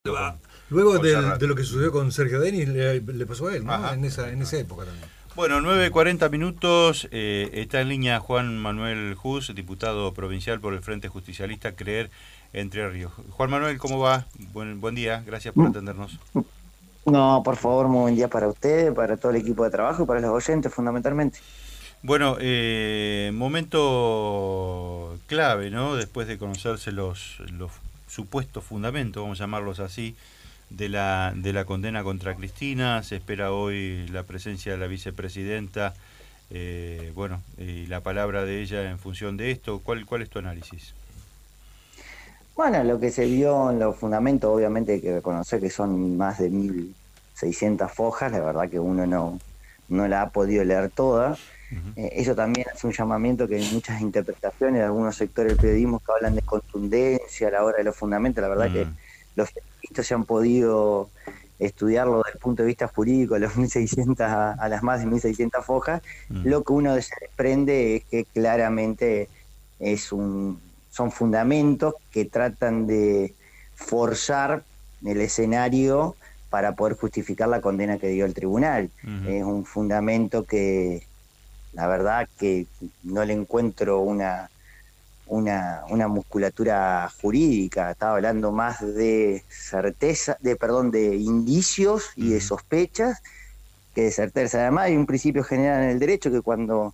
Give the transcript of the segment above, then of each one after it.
Con, Luego con Serrat. de lo que sucedió con Sergio Denis, le pasó a él, ¿no? Ajá. En esa época también. Bueno, 9:40. Está en línea Juan Manuel Juz, diputado provincial por el Frente Justicialista Creer Entre Ríos. Juan Manuel, ¿cómo va? Buen día, gracias por Mm, atendernos. No, por favor, muy buen día para usted, para todo el equipo de trabajo y para los oyentes fundamentalmente. Bueno, momento clave, ¿no? Después de conocerse los supuestos fundamentos, vamos a llamarlos así, de la condena contra Cristina. Se espera hoy la presencia de la vicepresidenta, y la palabra de ella en función de esto. ¿Cuál es tu análisis? Bueno, lo que se vio en los fundamentos, obviamente hay que reconocer que son más de 1.600 fojas, la verdad que uno no la ha podido leer toda. Ujú. Eso también es un llamamiento que hay muchas interpretaciones de algunos sectores del periodismo que hablan de contundencia a la hora de los fundamentos. La verdad que Mm, los periodistas se han podido estudiarlo desde el punto de vista jurídico, los 1.600 a las más de 1.600 fojas. mm, Lo que uno se desprende es que claramente es son fundamentos que tratan de forzar el escenario para poder justificar la condena que dio el tribunal. ujú, Es un fundamento que la verdad que no le encuentro una musculatura jurídica. Estaba hablando más de certeza, perdón, de indicios y de ujú, sospechas que de certeza. Además hay un principio general en el derecho que cuando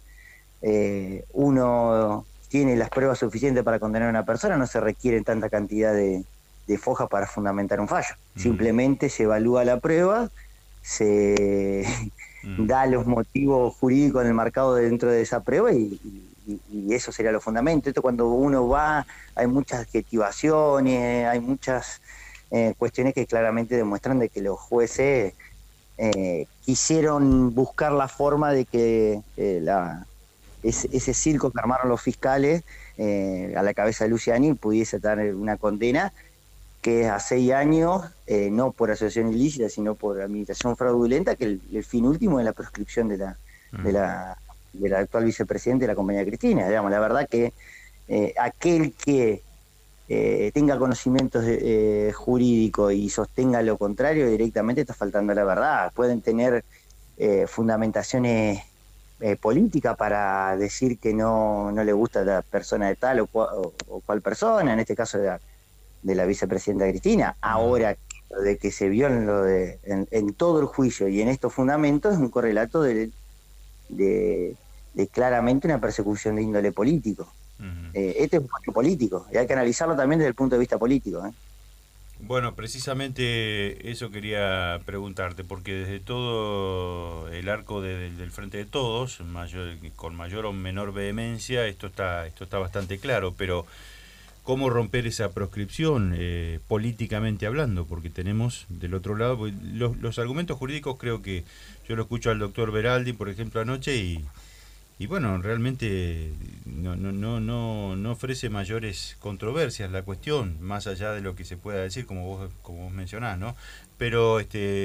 uno tiene las pruebas suficientes para condenar a una persona, no se requiere tanta cantidad de fojas para fundamentar un fallo. mm, Simplemente se evalúa la prueba, se mm, da los motivos jurídicos en el marcado dentro de esa prueba y eso sería lo fundamento. Esto cuando uno va, hay muchas adjetivaciones, hay muchas cuestiones que claramente demuestran de que los jueces quisieron buscar la forma de que ese circo que armaron los fiscales a la cabeza de Luciani pudiese dar una condena que es a 6 años, no por asociación ilícita, sino por administración fraudulenta, que el fin último es la proscripción de mm, la, de la actual vicepresidenta de la compañía Cristina. Digamos, la verdad que aquel que tenga conocimientos jurídicos y sostenga lo contrario, directamente está faltando a la verdad. Pueden tener fundamentaciones políticas para decir que no le gusta la persona de tal o cual persona, en este caso de la vicepresidenta Cristina. mm. Ahora, de que se vio en todo el juicio y en estos fundamentos es un correlato de, de claramente una persecución de índole político. Ujú. Este es un juicio político y hay que analizarlo también desde el punto de vista político. Bueno, precisamente eso quería preguntarte, porque desde todo el arco del Frente de Todos, con mayor o menor vehemencia, esto está bastante claro, pero ¿cómo romper esa proscripción políticamente hablando? Porque tenemos del otro lado, pues, los argumentos jurídicos. Creo que yo lo escucho al doctor Beraldi, por ejemplo, anoche, y bueno, realmente no ofrece mayores controversias la cuestión, más allá de lo que se pueda decir, como vos mencionás, ¿no? Pero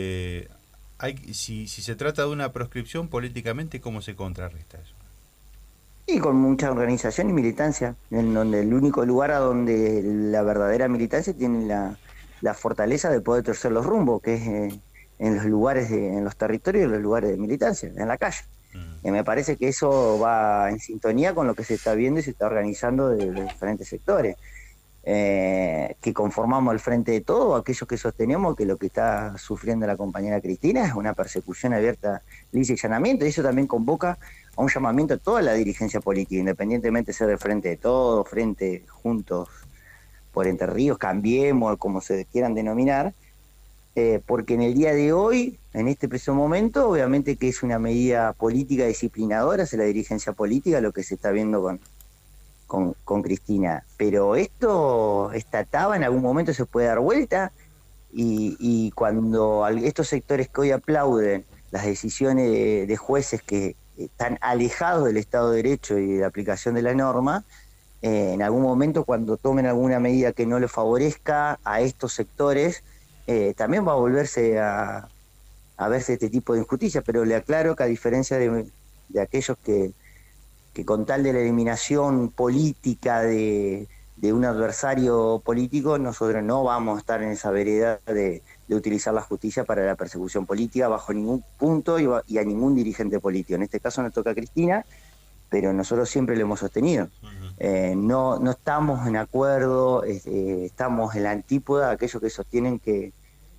si se trata de una proscripción políticamente, ¿cómo se contrarresta eso? Y con mucha organización y militancia, en donde el único lugar a donde la verdadera militancia tiene la fortaleza de poder torcer los rumbos, que es en los lugares, en los territorios, en los lugares de militancia, en la calle. Mm, Y me parece que eso va en sintonía con lo que se está viendo y se está organizando de los diferentes sectores, que conformamos el frente de todo, aquellos que sostenemos que lo que está sufriendo la compañera Cristina es una persecución abierta, lisa y llanamiento, y eso también convoca a un llamamiento a toda la dirigencia política, independientemente de ser del frente de todo, frente juntos por Entre Ríos, Cambiemos, como se quieran denominar, porque en el día de hoy, en este preciso momento, obviamente que es una medida política disciplinadora hacia la dirigencia política, lo que se está viendo con Cristina. Pero esta taba en algún momento se puede dar vuelta y cuando estos sectores que hoy aplauden las decisiones de jueces que están alejados del Estado de Derecho y de la aplicación de la norma, en algún momento cuando tomen alguna medida que no le favorezca a estos sectores, también va a volverse a verse este tipo de injusticia, pero le aclaro que a diferencia de aquellos que con tal de la eliminación política de un adversario político, nosotros no vamos a estar en esa vereda de utilizar la justicia para la persecución política bajo ningún punto y a ningún dirigente político. En este caso nos toca a Cristina, pero nosotros siempre lo hemos sostenido. No estamos en acuerdo, estamos en la antípoda de aquellos que sostienen que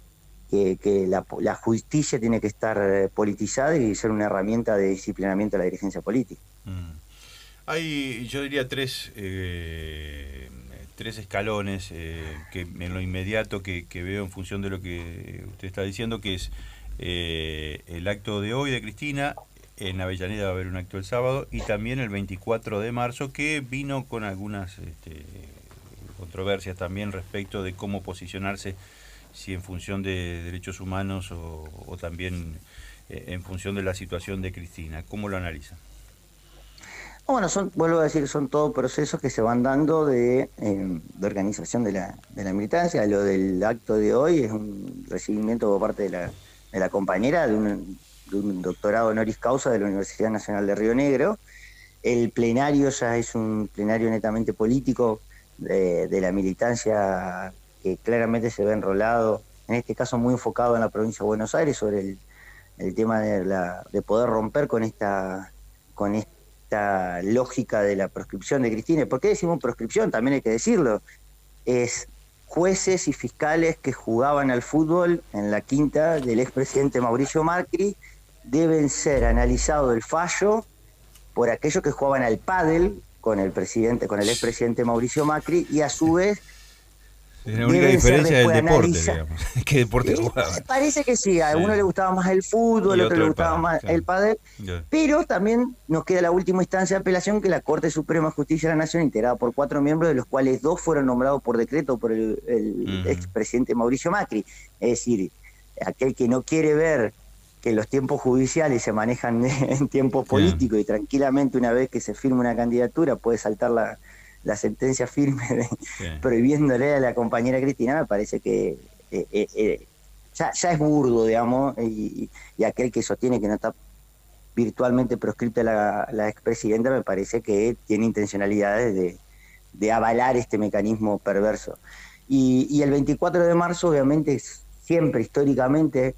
la justicia tiene que estar politizada y ser una herramienta de disciplinamiento de la dirigencia política. Hay, yo diría, tres escalones que en lo inmediato que veo en función de lo que usted está diciendo, que es el acto de hoy de Cristina. En Avellaneda va a haber un acto el sábado, y también el 24 de marzo, que vino con algunas controversias también respecto de cómo posicionarse, si en función de derechos humanos o también en función de la situación de Cristina. ¿Cómo lo analiza? Bueno, vuelvo a decir, son todos procesos que se van dando de organización de la militancia. Lo del acto de hoy es un recibimiento por parte de la compañera de un doctorado honoris causa de la Universidad Nacional de Río Negro. El plenario ya es un plenario netamente político de la militancia, que claramente se ve enrolado, en este caso muy enfocado en la provincia de Buenos Aires, sobre el tema de poder romper con esta lógica de la proscripción de Cristina. ¿Por qué decimos proscripción? También hay que decirlo. Es jueces y fiscales que jugaban al fútbol en la quinta del expresidente Mauricio Macri deben ser analizados el fallo por aquellos que jugaban al pádel con el expresidente Mauricio Macri, y a su vez la única diferencia es el deporte, digamos. ¿Qué deporte jugaba? Parece que sí, a uno le gustaba más el fútbol, a otro le gustaba más el pádel, pero también nos queda la última instancia de apelación, que la Corte Suprema de Justicia de la Nación, integrada por 4 miembros, de los cuales 2 fueron nombrados por decreto por el expresidente Mauricio Macri. Es decir, aquel que no quiere ver que los tiempos judiciales se manejan en tiempos políticos y tranquilamente, una vez que se firma una candidatura, puede saltar la sentencia firme prohibiéndole a la compañera Cristina, me parece que ya es burdo, digamos, y aquel que sostiene que no está virtualmente proscripta la expresidenta, me parece que tiene intencionalidades de avalar este mecanismo perverso. Y el 24 de marzo, obviamente, siempre históricamente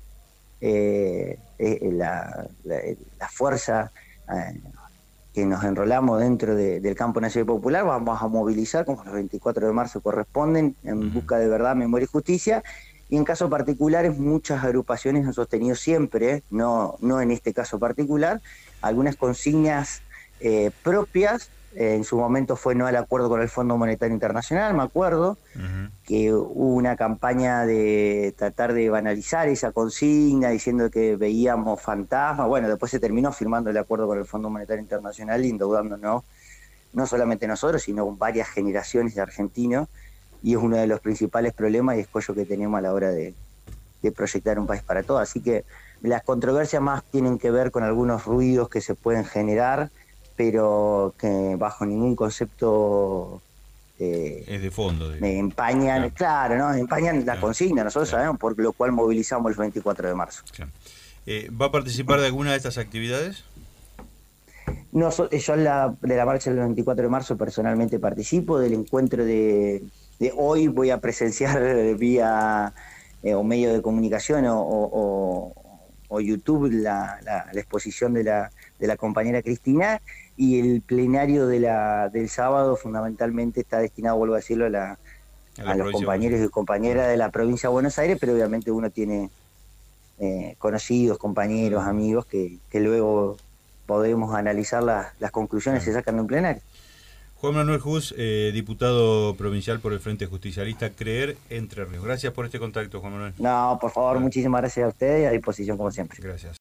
la fuerza que nos enrolamos dentro del campo nacional y popular, vamos a movilizar, como los 24 de marzo corresponden, en busca de verdad, memoria y justicia. Y en casos particulares, muchas agrupaciones han sostenido siempre, no en este caso particular, algunas consignas propias. En su momento fue no al acuerdo con el Fondo Monetario Internacional, me acuerdo, que hubo una campaña de tratar de banalizar esa consigna, diciendo que veíamos fantasmas. Bueno, después se terminó firmando el acuerdo con el Fondo Monetario Internacional, endeudándonos no solamente nosotros, sino varias generaciones de argentinos, y es uno de los principales problemas y escollos que tenemos a la hora de proyectar un país para todos. Así que las controversias más tienen que ver con algunos ruidos que se pueden generar, pero que bajo ningún concepto es de fondo, empañan, claro, ¿no? Empañan la consigna. Nosotros sabemos por lo cual movilizamos el 24 de marzo. ¿Va a participar de alguna de estas actividades? No, yo de la marcha del 24 de marzo personalmente participo. Del encuentro de hoy voy a presenciar vía o medio de comunicación o YouTube la exposición de la compañera Cristina, y el plenario del sábado fundamentalmente está destinado, vuelvo a decirlo, a los compañeros y compañeras de la provincia de Buenos Aires, pero obviamente uno tiene conocidos, compañeros, amigos que luego podemos analizar las conclusiones que se sacan de un plenario. Juan Manuel Hus, diputado provincial por el Frente Justicialista Creer Entre Ríos. Gracias por este contacto, Juan Manuel. No, por favor, muchísimas gracias a ustedes y a disposición como siempre. Gracias.